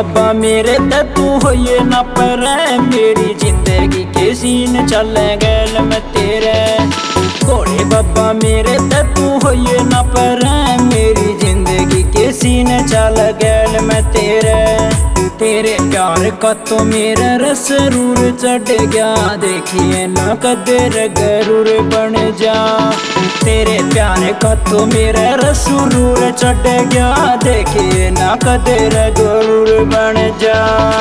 बाबा मेरे ते तू होइए ना पर मेरी जिंदगी के सीन चल गैल में तेरे। भोले बाबा मेरे ते तू होइए ना पर मेरी जिंदगी के सीन चल गैल में तेरे। तेरे प्यार का तो मेरा रस रूर चढ़ गया, देखिए ना कदर गरूर बन जा। तेरे प्यार का तो मेरा रस रूर चढ़ गया, देखिए ना कदर गरूर बन जा।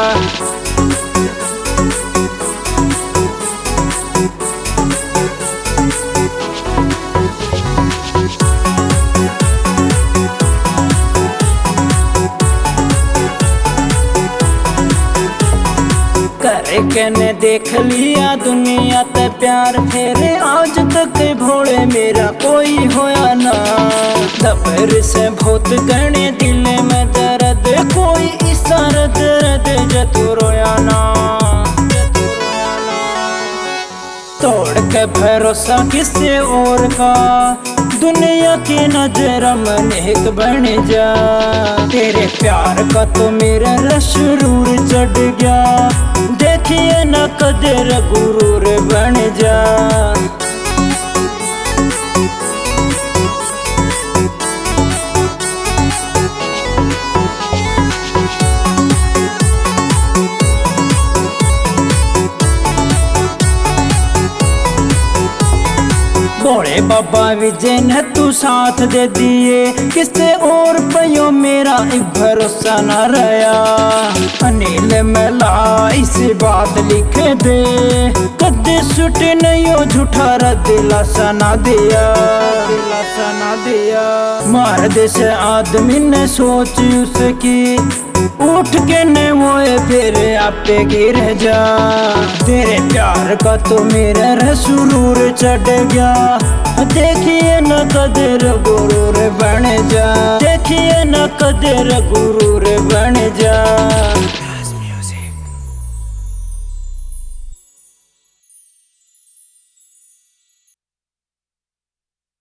कहने देख लिया दुनिया ते प्यार फेरे, आज तक भोले मेरा कोई होया ना। दबर से बहुत कहने दिल में दर्द, कोई इशारा दर्द जतू रोया ना। तोड़ के भरोसा किसी और का, दुनिया की नजर में एक बन जा। तेरे प्यार का तो मेरा रस रूर चढ़ गया, देखिए न कदर गुरूर बन जा। भोले बाबा विजय ने तू साथ दे दिए, किससे और पयो मेरा एक भरोसा न रहा। अनिल मेला इस बात लिख दे, कदे सुट नहीं झूठा दिलासा ना दिया, दिलासा ना दिया। मार दे से आदमी ने सोच उसकी, उठ के ने मोए फिर आपे गिर जा। तेरे प्यार का तो मेरा रसूर चढ़ गया, देखिए न कदर गुरूर बन जा। देखिए न कदर गुरूर बन जा।